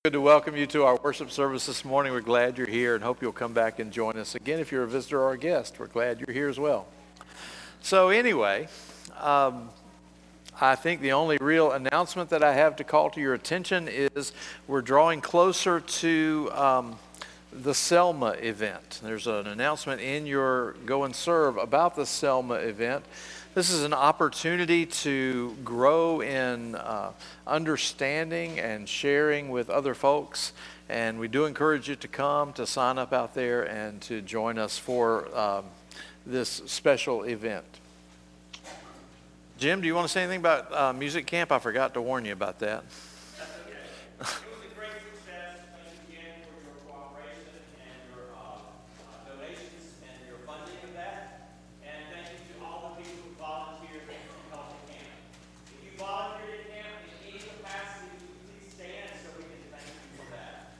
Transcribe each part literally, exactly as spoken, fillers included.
Good to welcome you to our worship service this morning. We're glad you're here and hope you'll come back and join us again. If you're a visitor or a guest, we're glad you're here as well. So anyway, um, I think the only real announcement that I have to call to your attention is we're drawing closer to um, the Selma event. There's an announcement in your Go and Serve about the Selma event. This is an opportunity to grow in uh, understanding and sharing with other folks. And we do encourage you to come, to sign up out there, and to join us for um, this special event. Jim, do you want to say anything about uh, music camp? I forgot to warn you about that. That's okay. It was a great success. Thank you again for your cooperation and your uh, uh, donations and your funding of that. And thank you to all the people who volunteered to help the camp. If you volunteered at camp in any capacity, please stand so we can thank you for that.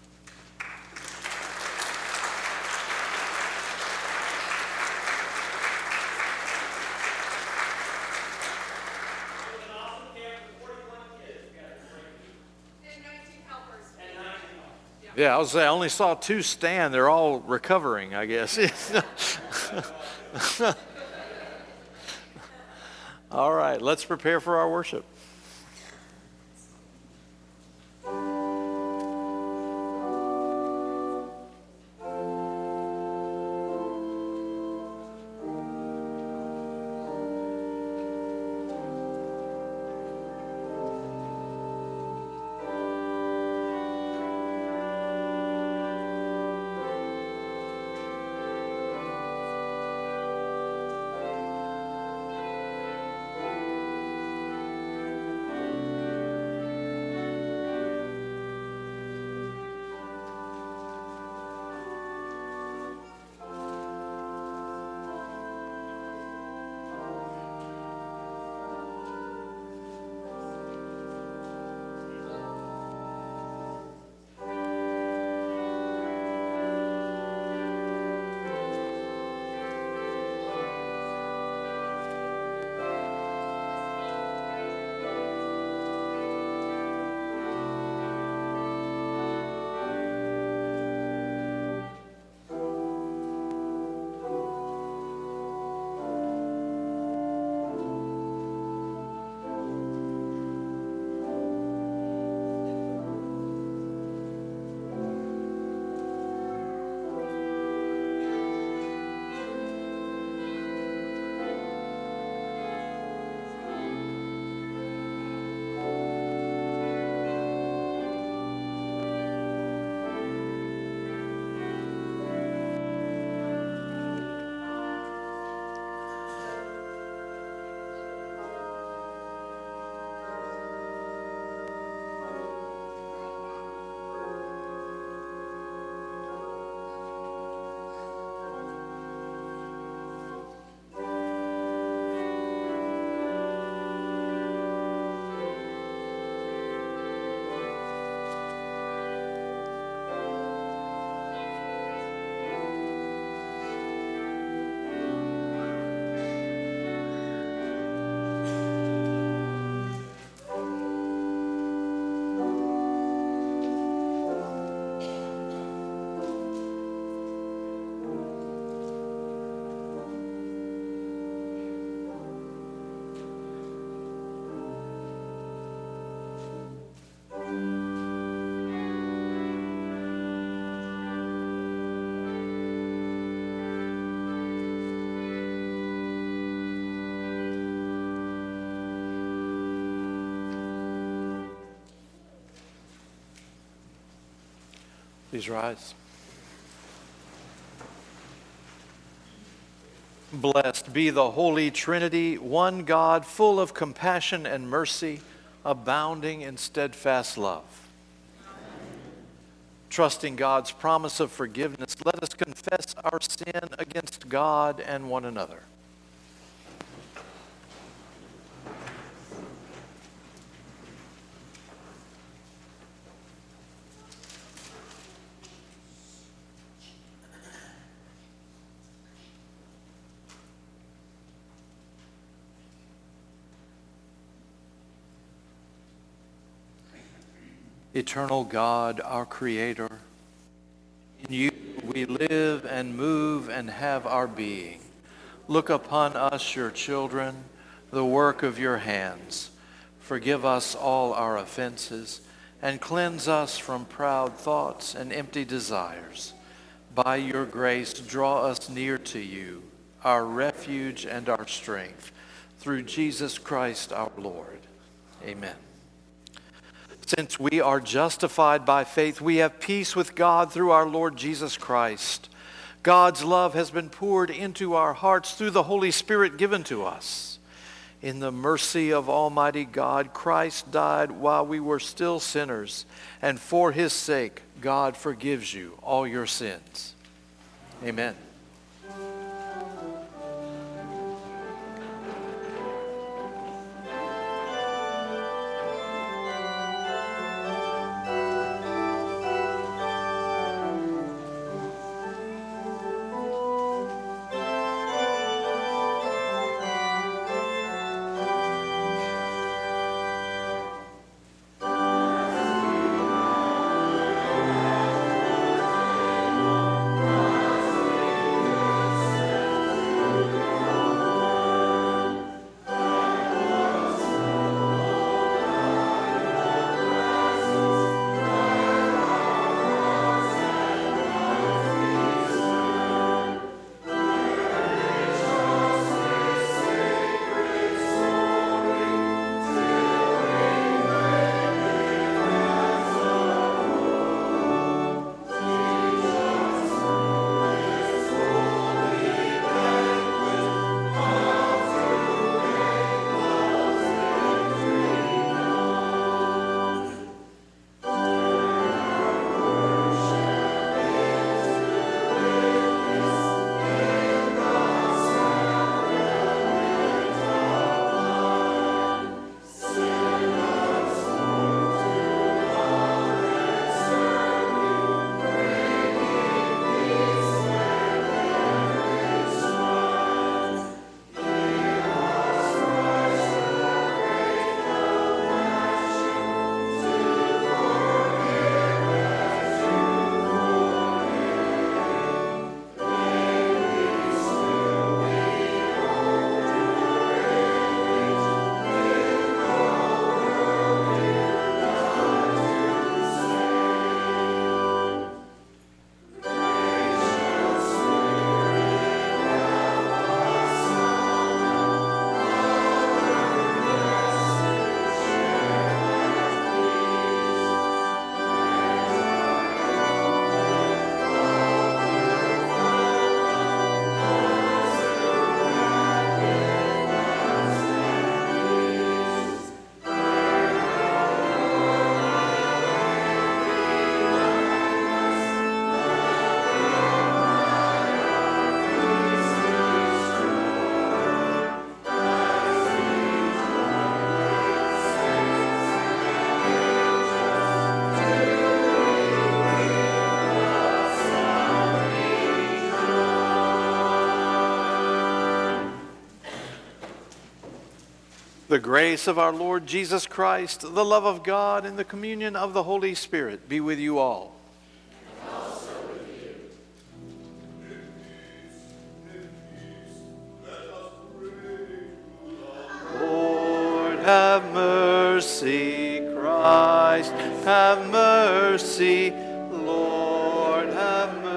It was an awesome camp with forty-one kids. We got a great group. And nineteen helpers. And nineteen helpers. Yeah, I was say I only saw two stand. They're all recovering, I guess. All right, let's prepare for our worship. Please rise. Blessed be the Holy Trinity, one God, full of compassion and mercy, abounding in steadfast love. Amen. Trusting God's promise of forgiveness, let us confess our sin against God and one another. Eternal God, our Creator, in you we live and move and have our being. Look upon us, your children, the work of your hands. Forgive us all our offenses and cleanse us from proud thoughts and empty desires. By your grace, draw us near to you, our refuge and our strength, through Jesus Christ our Lord. Amen. Since we are justified by faith, we have peace with God through our Lord Jesus Christ. God's love has been poured into our hearts through the Holy Spirit given to us. In the mercy of Almighty God, Christ died while we were still sinners, and for his sake, God forgives you all your sins. Amen. The grace of our Lord Jesus Christ, the love of God, and the communion of the Holy Spirit be with you all. And also with you. Lord, have mercy. Christ, have mercy. Lord, have mercy.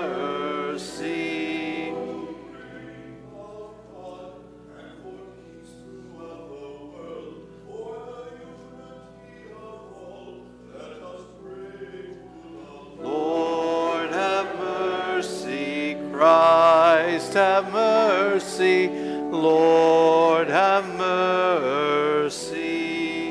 Lord, have mercy. Christ, have mercy. Lord, have mercy.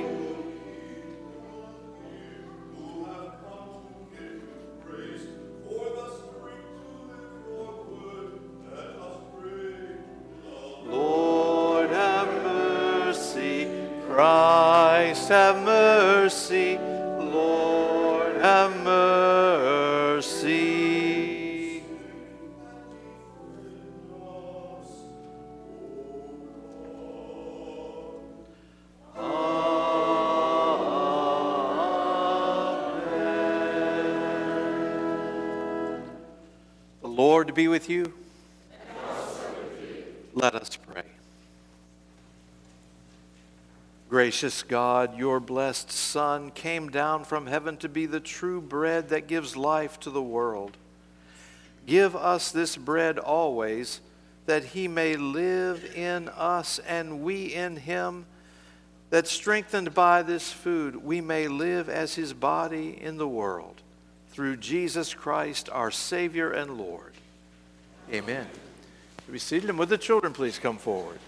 Lord, have mercy. Christ, have mercy. Lord, have mercy. Amen. Lord be with you. And also with you. Let us pray. Gracious God, your blessed Son came down from heaven to be the true bread that gives life to the world. Give us this bread always, that he may live in us and we in him, that strengthened by this food we may live as his body in the world. Through Jesus Christ, our Savior and Lord. Amen. Be seated, and would the children please come forward?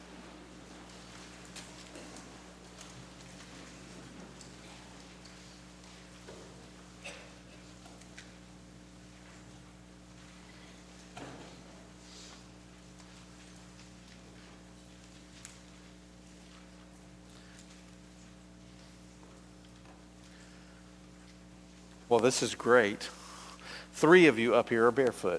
Well, this is great. Three of you up here are barefoot.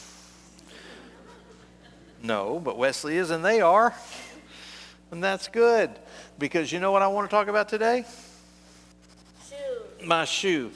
No, but Wesley is, and they are. And that's good. Because you know what I want to talk about today? Shoe. My shoe.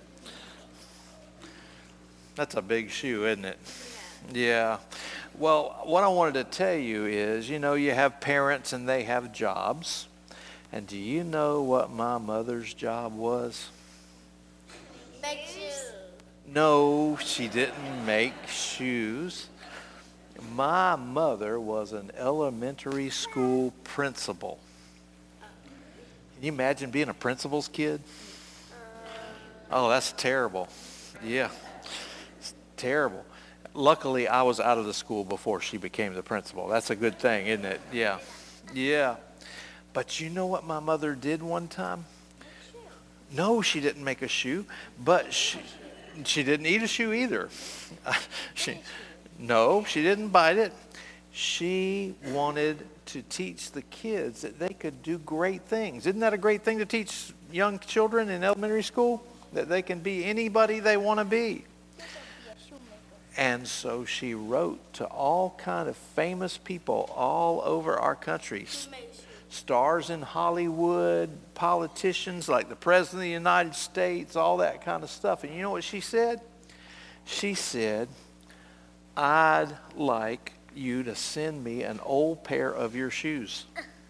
That's a big shoe, isn't it? Yeah. Yeah. Well, what I wanted to tell you is, you know, you have parents and they have jobs. And do you know what my mother's job was? Make shoes. No, she didn't make shoes. My mother was an elementary school principal. Can you imagine being a principal's kid? Oh, that's terrible. Yeah, it's terrible. Luckily, I was out of the school before she became the principal. That's a good thing, isn't it? Yeah, yeah. But you know what my mother did one time? No, she didn't make a shoe, but she she didn't eat a shoe either. she, no, she didn't bite it. She wanted to teach the kids that they could do great things. Isn't that a great thing to teach young children in elementary school? That they can be anybody they want to be. And so she wrote to all kind of famous people all over our country. Stars in Hollywood, politicians like the President of the United States, all that kind of stuff. And you know what she said? She said, I'd like you to send me an old pair of your shoes.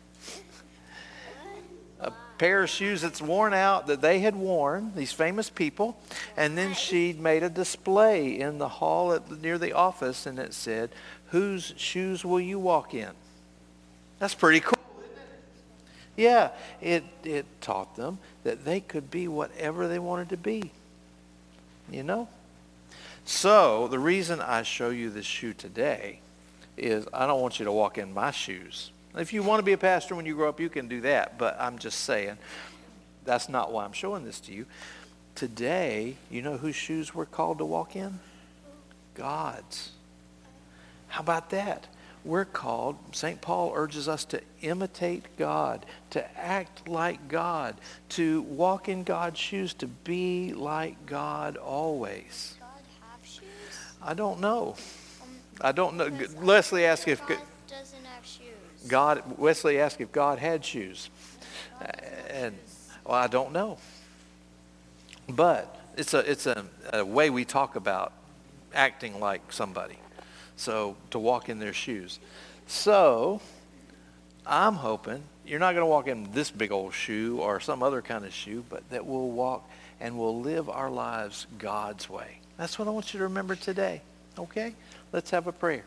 A pair of shoes that's worn out, that they had worn, these famous people. And then she'd made a display in the hall at, near the office, and it said, whose shoes will you walk in? That's pretty cool. Yeah, it, it taught them that they could be whatever they wanted to be, you know? So the reason I show you this shoe today is I don't want you to walk in my shoes. If you want to be a pastor when you grow up, you can do that, but I'm just saying that's not why I'm showing this to you. Today, you know whose shoes we're called to walk in? God's. How about that? We're called, Saint Paul urges us to imitate God, to act like God, to walk in God's shoes, to be like God always. Does God have shoes? I don't know. Um, I don't know. because Leslie asked if God doesn't have shoes. God, Wesley asked if God had shoes. And, well, I don't know. But it's a, it's a, a way we talk about acting like somebody. So, to walk in their shoes. So, I'm hoping you're not going to walk in this big old shoe or some other kind of shoe, but that we'll walk and we'll live our lives God's way. That's what I want you to remember today. Okay? Let's have a prayer.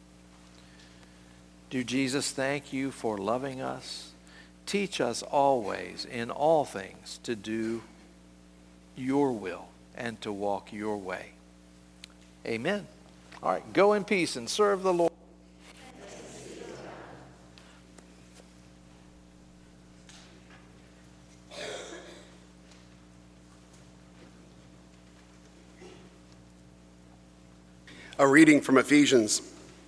Dear Jesus, thank you for loving us. Teach us always in all things to do your will and to walk your way. Amen. All right, go in peace and serve the Lord. A reading from Ephesians.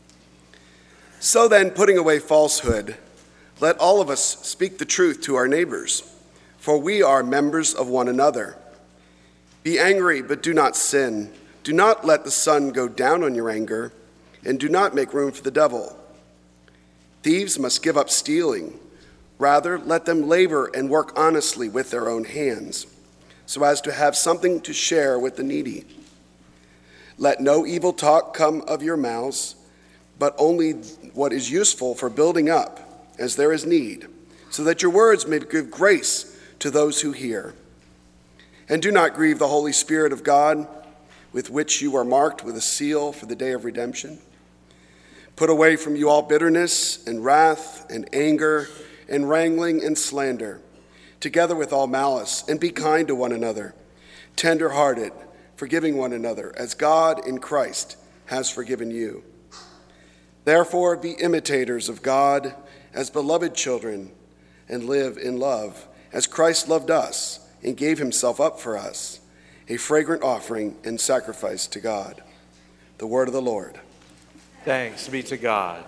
So then, putting away falsehood, let all of us speak the truth to our neighbors, for we are members of one another. Be angry, but do not sin. Do not let the sun go down on your anger, and do not make room for the devil. Thieves must give up stealing. Rather, let them labor and work honestly with their own hands, so as to have something to share with the needy. Let no evil talk come of your mouths, but only what is useful for building up, as there is need, so that your words may give grace to those who hear. And do not grieve the Holy Spirit of God, with which you are marked with a seal for the day of redemption. Put away from you all bitterness and wrath and anger and wrangling and slander, together with all malice, and be kind to one another, tender-hearted, forgiving one another, as God in Christ has forgiven you. Therefore, be imitators of God as beloved children, and live in love, as Christ loved us and gave himself up for us, a fragrant offering and sacrifice to God. The word of the Lord. Thanks be to God.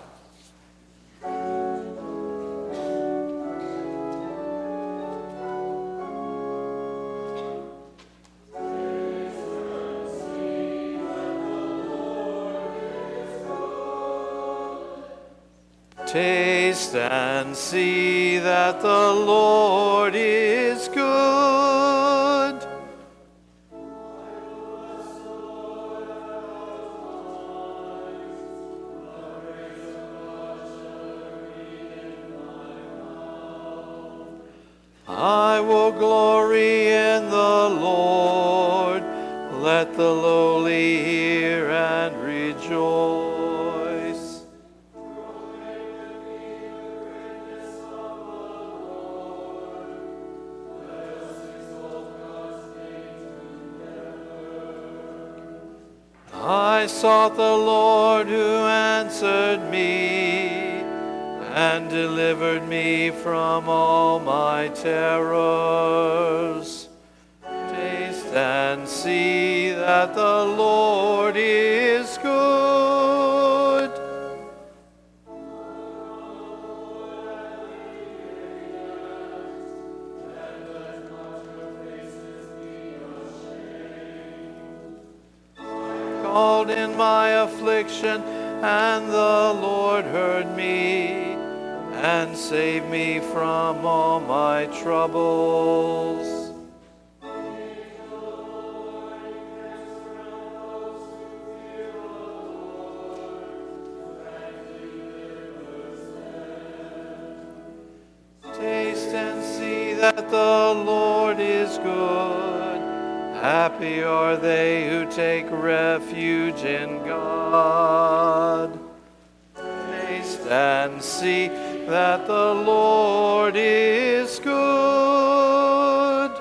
Taste and see that the Lord is good. I will glory in the Lord. Let the lowly hear and rejoice. I sought the Lord who answered me and delivered me from all my terrors. Taste and see that the Lord is good. Called in my affliction, and the Lord heard me and saved me from all my troubles. Taste and see that the Lord is good. Happy are they who take refuge in God. Taste and see that the Lord is good.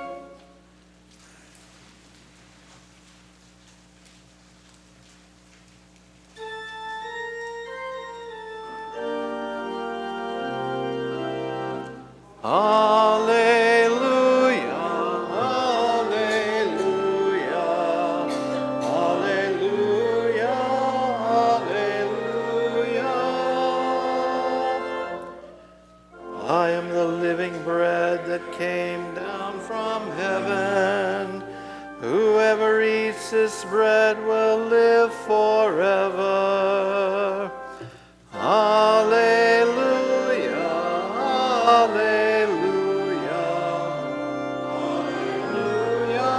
Hallelujah, hallelujah, hallelujah, hallelujah. I am the living bread that came down from heaven. Whoever eats this bread will live forever. Hallelujah, hallelujah, hallelujah,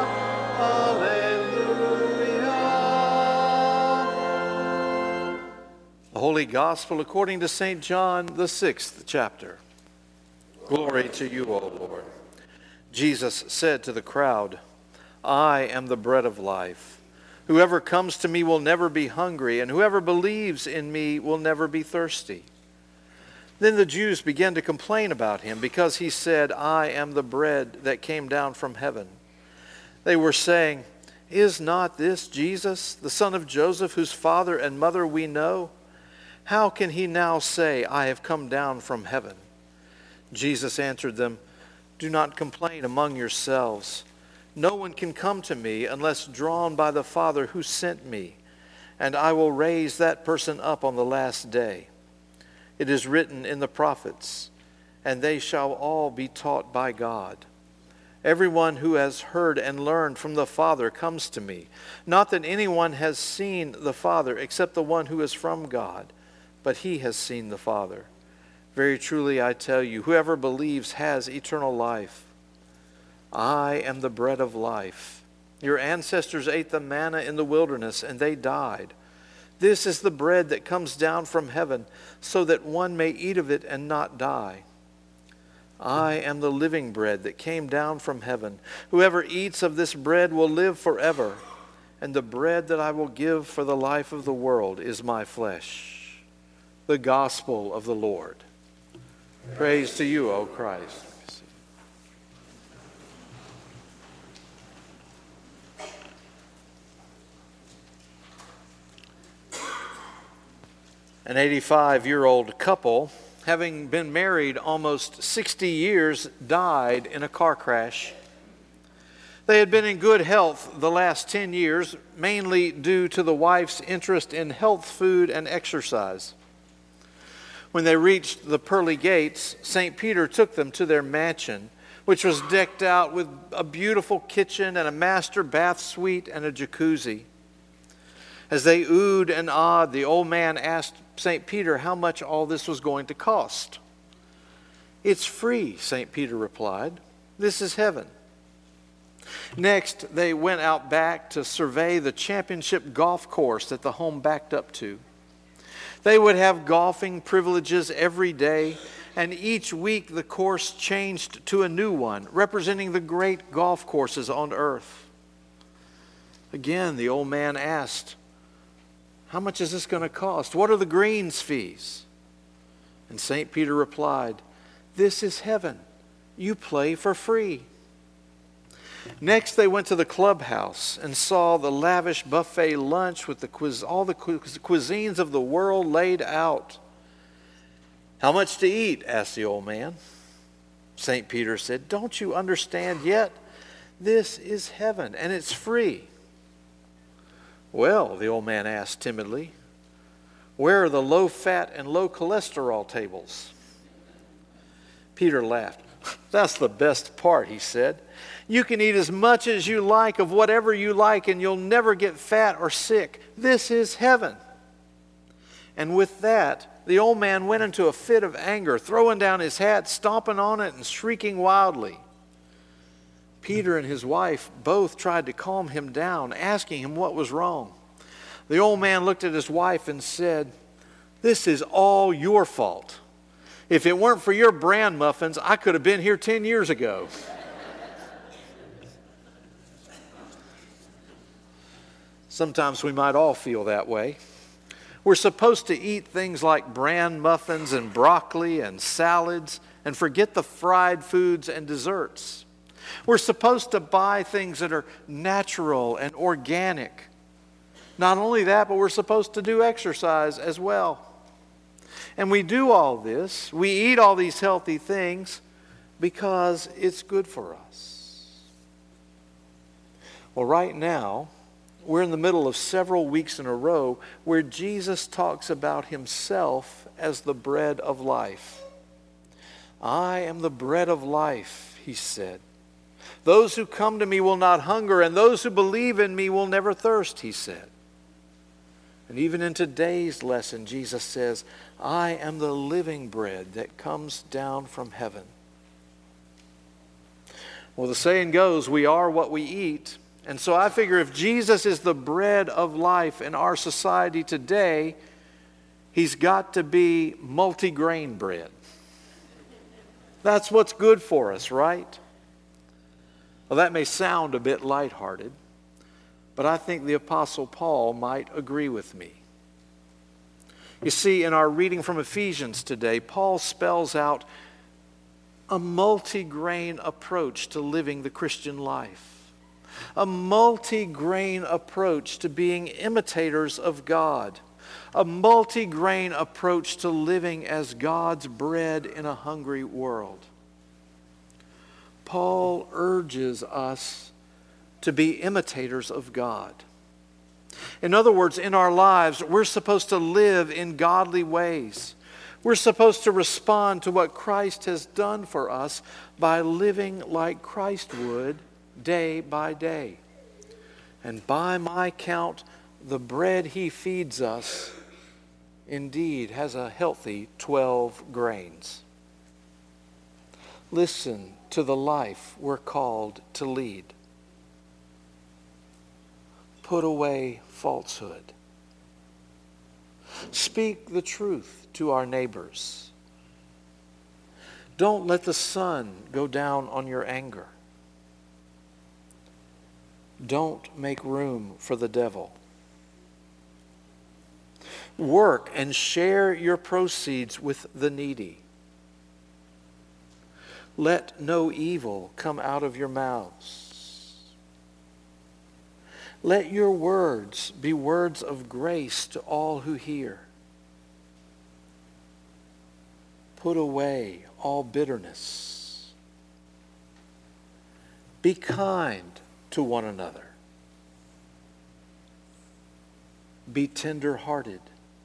hallelujah. The Holy Gospel according to Saint John, the sixth chapter. Glory to you, O Lord. Jesus said to the crowd, I am the bread of life. Whoever comes to me will never be hungry, and whoever believes in me will never be thirsty. Then the Jews began to complain about him because he said, I am the bread that came down from heaven. They were saying, Is not this Jesus, the son of Joseph, whose father and mother we know? How can he now say, I have come down from heaven? Jesus answered them, Do not complain among yourselves. No one can come to me unless drawn by the Father who sent me, and I will raise that person up on the last day. It is written in the prophets, and they shall all be taught by God. Everyone who has heard and learned from the Father comes to me. Not that anyone has seen the Father except the one who is from God, but he has seen the Father. Very truly I tell you, whoever believes has eternal life. I am the bread of life. Your ancestors ate the manna in the wilderness, and they died. This is the bread that comes down from heaven, so that one may eat of it and not die. I am the living bread that came down from heaven. Whoever eats of this bread will live forever, and the bread that I will give for the life of the world is my flesh. The gospel of the Lord. Praise to you, O Christ. An eighty-five-year-old couple, having been married almost sixty years, died in a car crash. They had been in good health the last ten years, mainly due to the wife's interest in health food and exercise. When they reached the pearly gates, Saint Peter took them to their mansion, which was decked out with a beautiful kitchen and a master bath suite and a jacuzzi. As they oohed and awed, the old man asked Saint Peter how much all this was going to cost. "It's free," Saint Peter replied. "This is heaven." Next, they went out back to survey the championship golf course that the home backed up to. They would have golfing privileges every day, and each week the course changed to a new one, representing the great golf courses on earth. Again, the old man asked, "How much is this going to cost? What are the greens fees?" And Saint Peter replied, "This is heaven. You play for free." Next, they went to the clubhouse and saw the lavish buffet lunch with the cuis- all the cu- cuisines of the world laid out. "How much to eat?" asked the old man. Saint Peter said, "Don't you understand yet? This is heaven, and it's free." "Well," the old man asked timidly, "where are the low-fat and low-cholesterol tables?" Peter laughed. "That's the best part," he said. "You can eat as much as you like of whatever you like, and you'll never get fat or sick. This is heaven." And with that, the old man went into a fit of anger, throwing down his hat, stomping on it, and shrieking wildly. Peter and his wife both tried to calm him down, asking him what was wrong. The old man looked at his wife and said, "This is all your fault. If it weren't for your bran muffins, I could have been here ten years ago." Sometimes we might all feel that way. We're supposed to eat things like bran muffins and broccoli and salads and forget the fried foods and desserts. We're supposed to buy things that are natural and organic. Not only that, but we're supposed to do exercise as well. And we do all this, we eat all these healthy things because it's good for us. Well, right now, we're in the middle of several weeks in a row where Jesus talks about himself as the bread of life. "I am the bread of life," he said. "Those who come to me will not hunger, and those who believe in me will never thirst," he said. And even in today's lesson, Jesus says, "I am the living bread that comes down from heaven." Well, the saying goes, we are what we eat. And so I figure if Jesus is the bread of life in our society today, he's got to be multi-grain bread. That's what's good for us, right? Well, that may sound a bit lighthearted, but I think the Apostle Paul might agree with me. You see, in our reading from Ephesians today, Paul spells out a multi-grain approach to living the Christian life. A multi-grain approach to being imitators of God. A multi-grain approach to living as God's bread in a hungry world. Paul urges us to be imitators of God. In other words, in our lives, we're supposed to live in godly ways. We're supposed to respond to what Christ has done for us by living like Christ would day by day. And by my count, the bread he feeds us indeed has a healthy twelve grains. Listen to the life we're called to lead. put away falsehood. Speak the truth to our neighbors. Don't let the sun go down on your anger. Don't make room for the devil. Work and share your proceeds with the needy. Let no evil come out of your mouths. Let your words be words of grace to all who hear. Put away all bitterness. Be kind to one another. Be tender-hearted.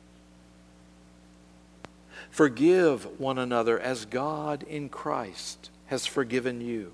Forgive one another as God in Christ has forgiven you.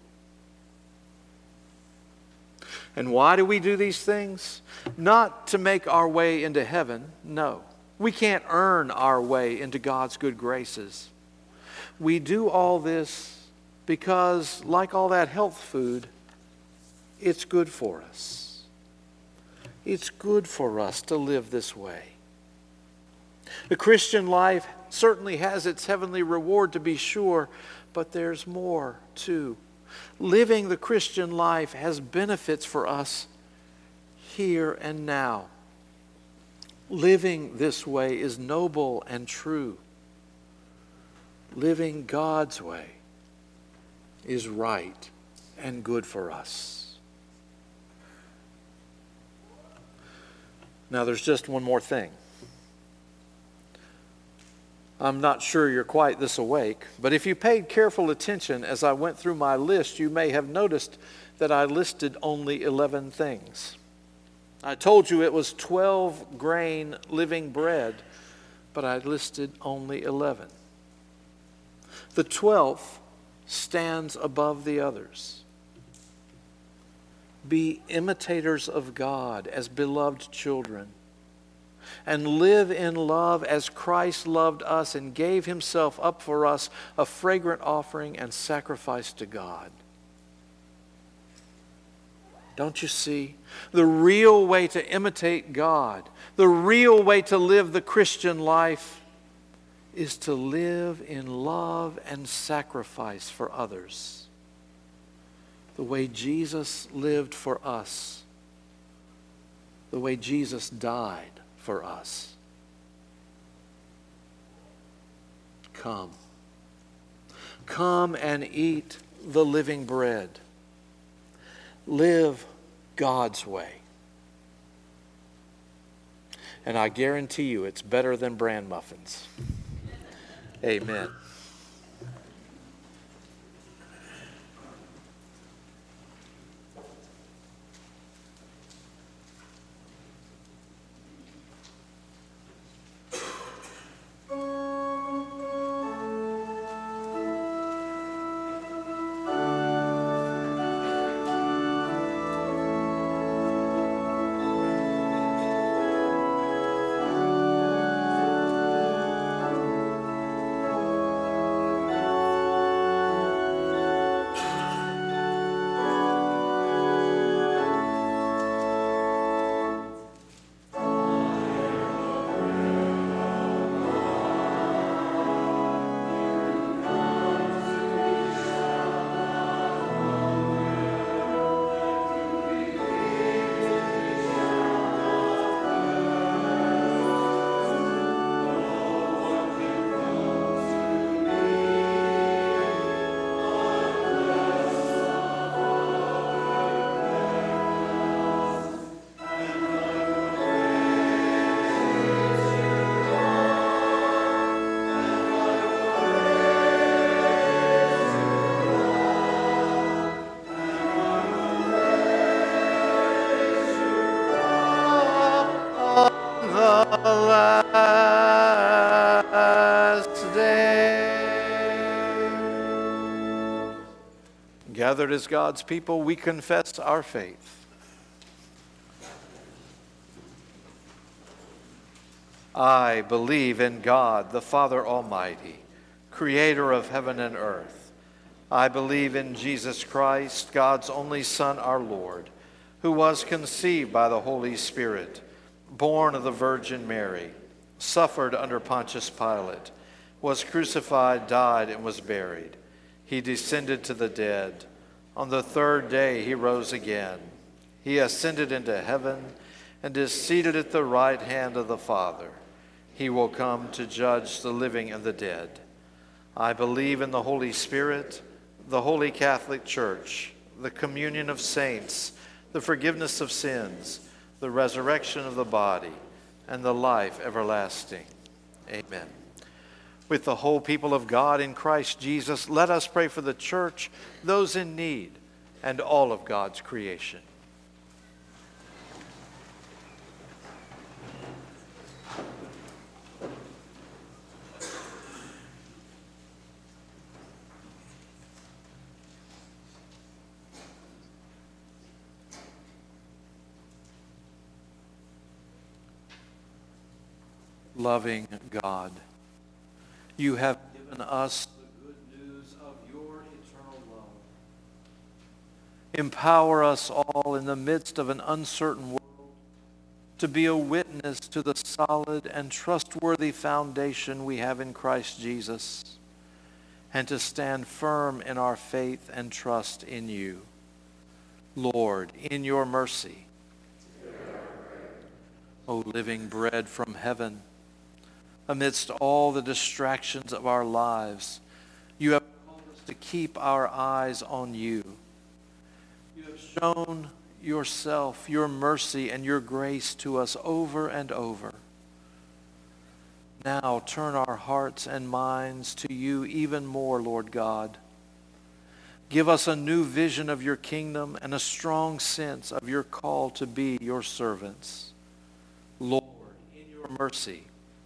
And why do we do these things? Not to make our way into heaven, no. We can't earn our way into God's good graces. We do all this because, like all that health food, it's good for us. It's good for us to live this way. The Christian life certainly has its heavenly reward, to be sure, but there's more too. Living the Christian life has benefits for us here and now. Living this way is noble and true. Living God's way is right and good for us. Now there's just one more thing. I'm not sure you're quite this awake, but if you paid careful attention as I went through my list, you may have noticed that I listed only eleven things. I told you it was twelve grain living bread, but I listed only eleven. The twelfth stands above the others. Be imitators of God as beloved children, and live in love as Christ loved us and gave himself up for us, a fragrant offering and sacrifice to God. Don't you see? The real way to imitate God, the real way to live the Christian life, is to live in love and sacrifice for others. The way Jesus lived for us, the way Jesus died for us. Come. Come and eat the living bread. Live God's way. And I guarantee you it's better than bran muffins. Amen. Gathered as God's people, we confess our faith. I believe in God, the Father Almighty, creator of heaven and earth. I believe in Jesus Christ, God's only Son, our Lord, who was conceived by the Holy Spirit, born of the Virgin Mary, suffered under Pontius Pilate, was crucified, died, and was buried. He descended to the dead. On the third day he rose again. He ascended into heaven and is seated at the right hand of the Father. He will come to judge the living and the dead. I believe in the Holy Spirit, the Holy Catholic Church, the communion of saints, the forgiveness of sins, the resurrection of the body, and the life everlasting. Amen. With the whole people of God in Christ Jesus, let us pray for the church, those in need, and all of God's creation. Loving God, you have given us the good news of your eternal love. Empower us all in the midst of an uncertain world to be a witness to the solid and trustworthy foundation we have in Christ Jesus, and to stand firm in our faith and trust in you. Lord, in your mercy, O living bread from heaven, amidst all the distractions of our lives, you have called us to keep our eyes on you. You have shown yourself, your mercy, and your grace to us over and over. Now turn our hearts and minds to you even more, Lord God. Give us a new vision of your kingdom and a strong sense of your call to be your servants. Lord, in your mercy,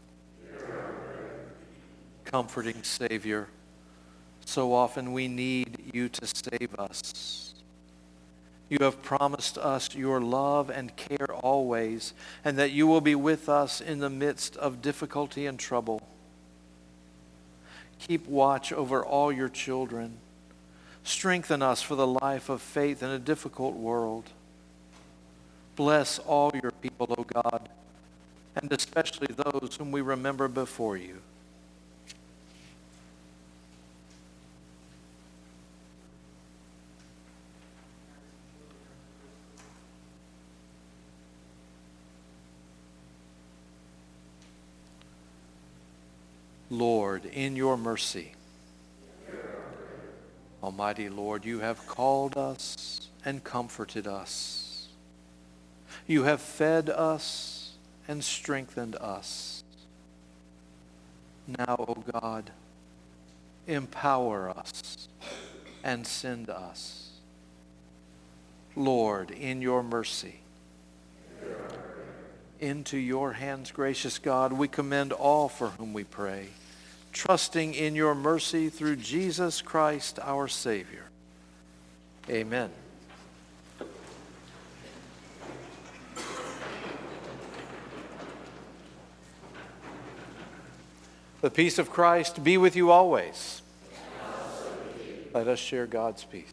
comforting Savior, so often we need you to save us. You have promised us your love and care always, and that you will be with us in the midst of difficulty and trouble. Keep watch over all your children. Strengthen us for the life of faith in a difficult world. Bless all your people, O God, and especially those whom we remember before you. Lord, in your mercy, Almighty Lord, you have called us and comforted us. You have fed us and strengthened us. Now, O God, empower us and send us. Lord, in your mercy, into your hands, gracious God, we commend all for whom we pray, trusting in your mercy through Jesus Christ, our Savior. Amen. The peace of Christ be with you always. Let us share God's peace.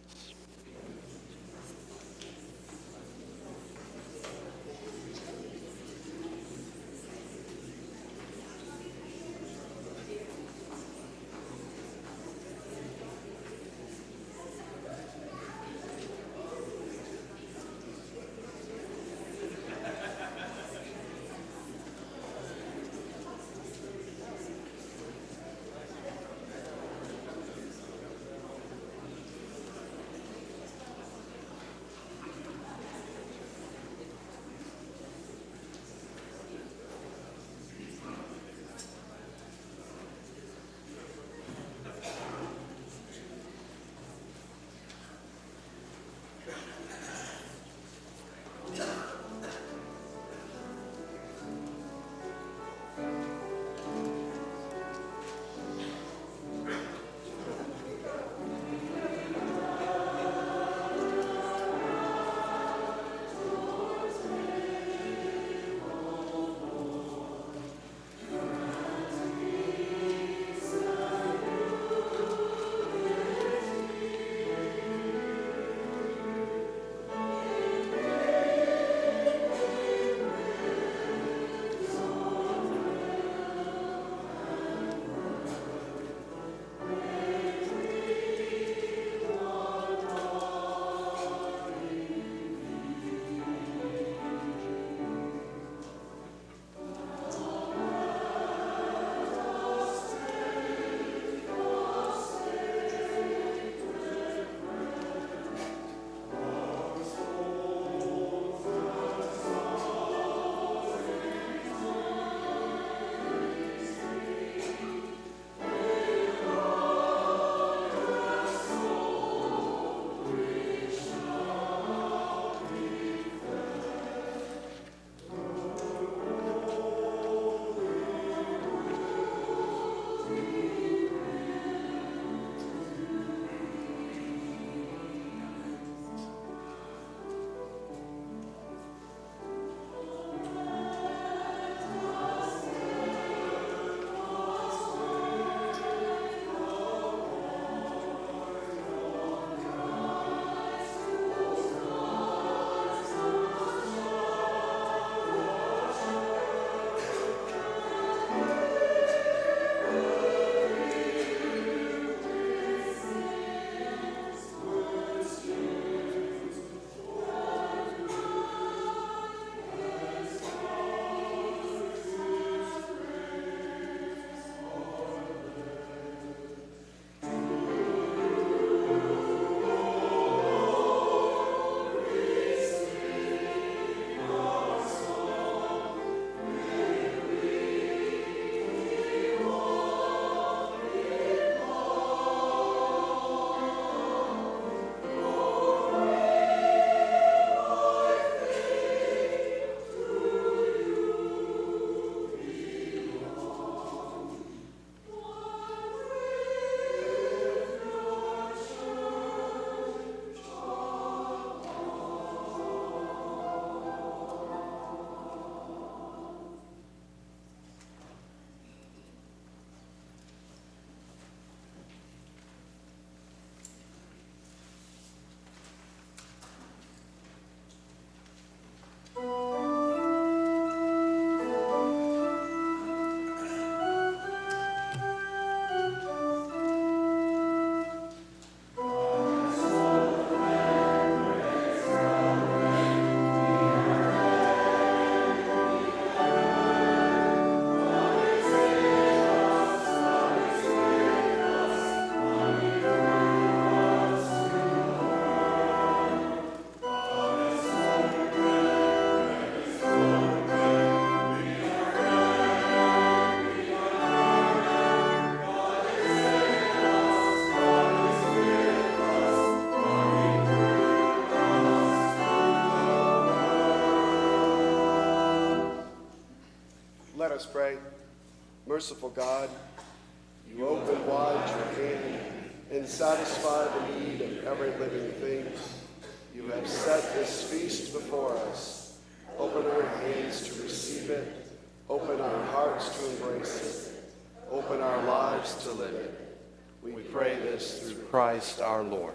Let us pray. Merciful God, you open wide your hand and satisfy the need of every living thing. You have set this feast before us. Open our hands to receive it. Open our hearts to embrace it. Open our lives to live it. We pray this through Christ our Lord.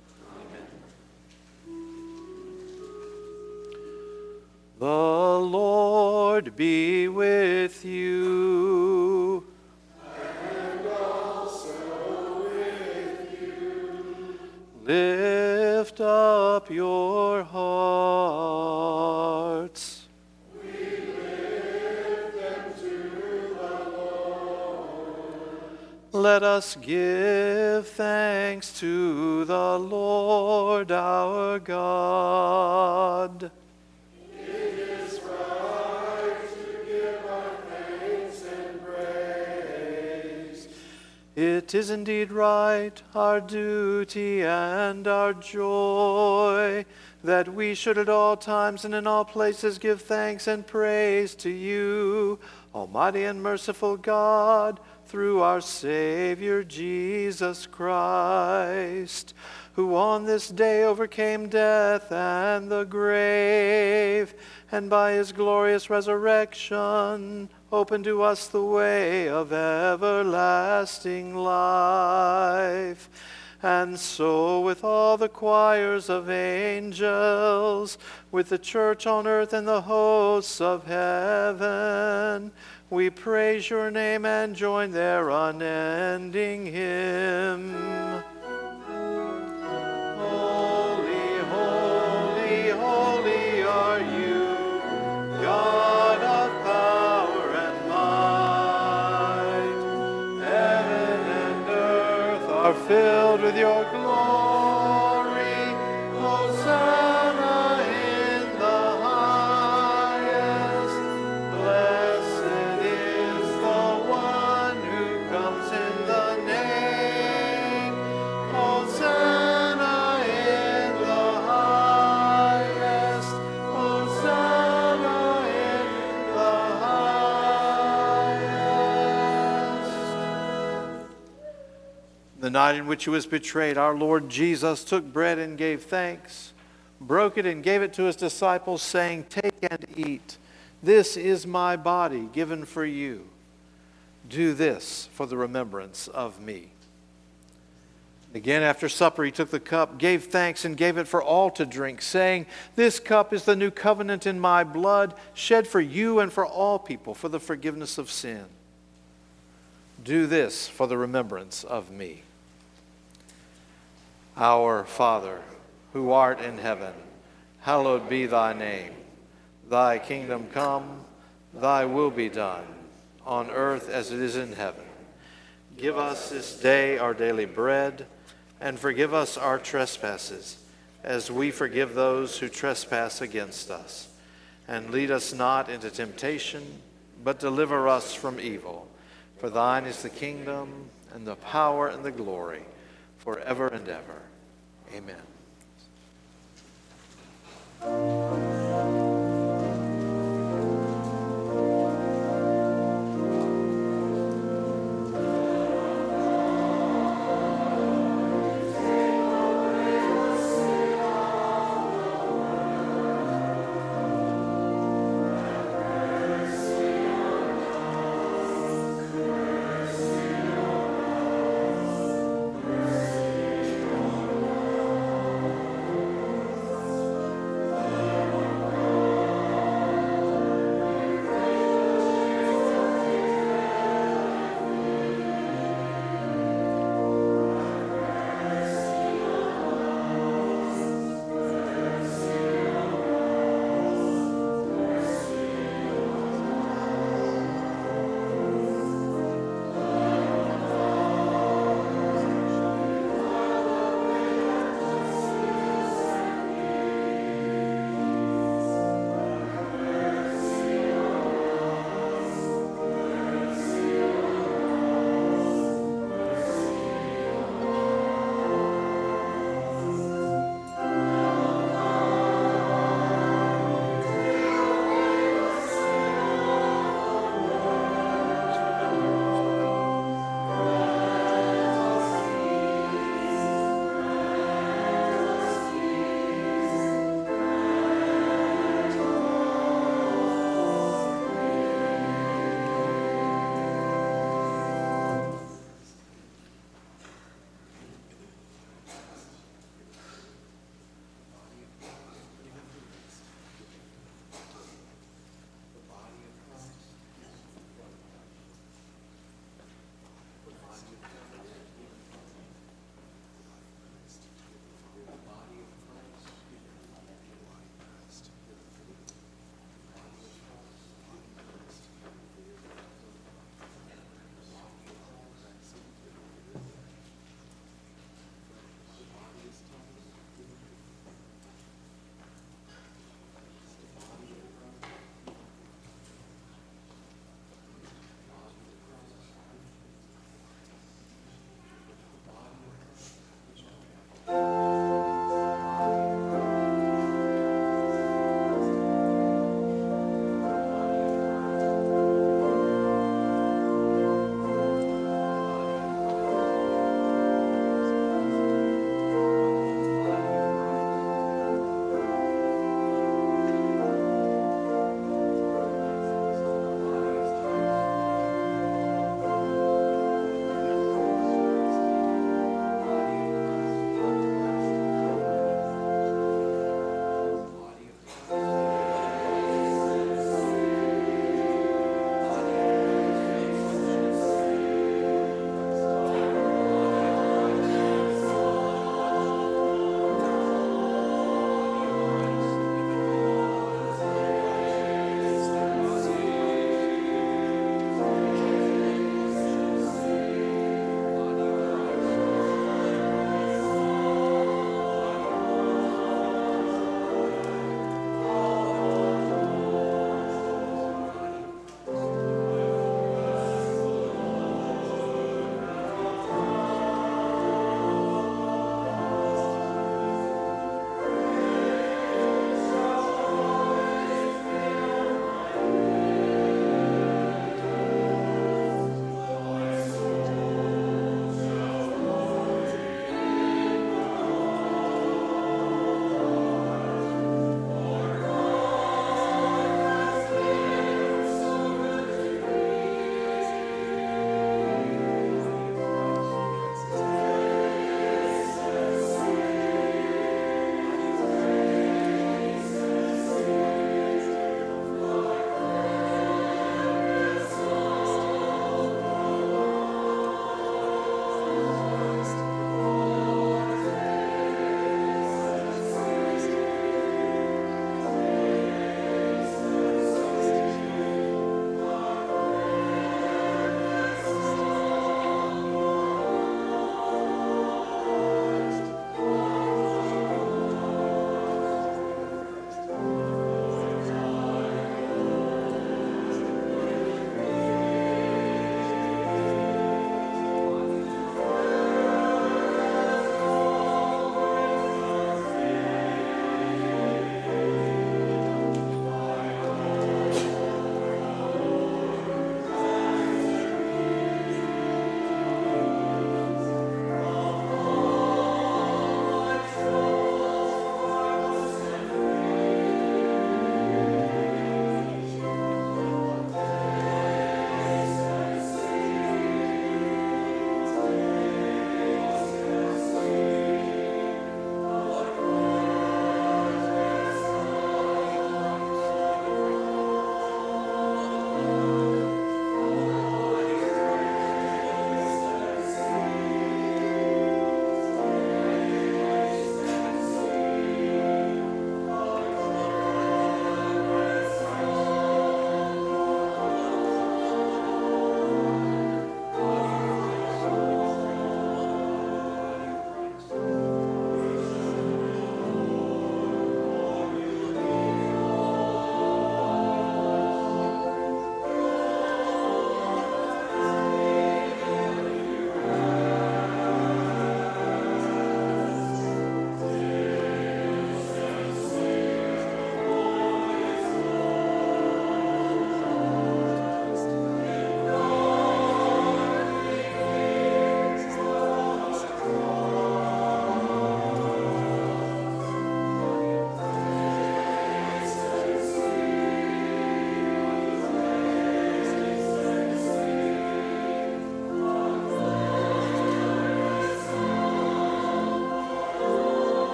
The Lord be with you. and also with you. Lift up your hearts. We lift them to the Lord. Let us give thanks to the Lord our God. It is indeed right, our duty and our joy, that we should at all times and in all places give thanks and praise to you, Almighty and merciful God, through our Savior Jesus Christ, who on this day overcame death and the grave, and by his glorious resurrection open to us the way of everlasting life. And so with all the choirs of angels, with the church on earth and the hosts of heaven, we praise your name and join their unending hymn. Holy, holy, holy are you, God of power and might. Heaven and earth are filled with your glory. Hosanna in the highest. Blessed is the one who comes in the name. Hosanna in the highest. Hosanna in the highest. The night in which he was betrayed, our Lord Jesus took bread and gave thanks, broke it and gave it to his disciples, saying, "Take and eat. This is my body given for you. Do this for the remembrance of me." Again, after supper, he took the cup, gave thanks, and gave it for all to drink, saying, "This cup is the new covenant in my blood, shed for you and for all people for the forgiveness of sin. Do this for the remembrance of me." Our Father, who art in heaven, hallowed be thy name. Thy kingdom come, thy will be done, on earth as it is in heaven. Give us this day our daily bread, and forgive us our trespasses, as we forgive those who trespass against us. And lead us not into temptation, but deliver us from evil. For thine is the kingdom, and the power, and the glory, forever and ever. Amen. Amen.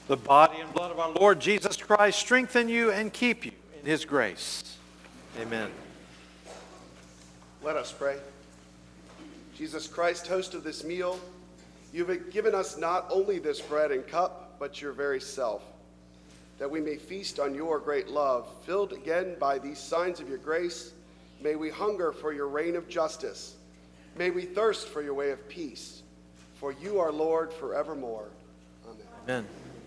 The body and blood of our Lord Jesus Christ strengthen you and keep you in his grace. Amen. Let us pray. Jesus Christ, host of this meal, you've given us not only this bread and cup, but your very self, that we may feast on your great love. Filled again by these signs of your grace, may we hunger for your reign of justice. May we thirst for your way of peace. For you are Lord forevermore. Amen. Amen.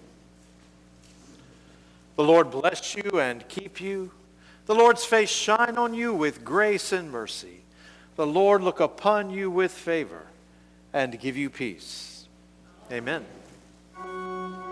The Lord bless you and keep you. The Lord's face shine on you with grace and mercy. The Lord look upon you with favor and give you peace. Amen.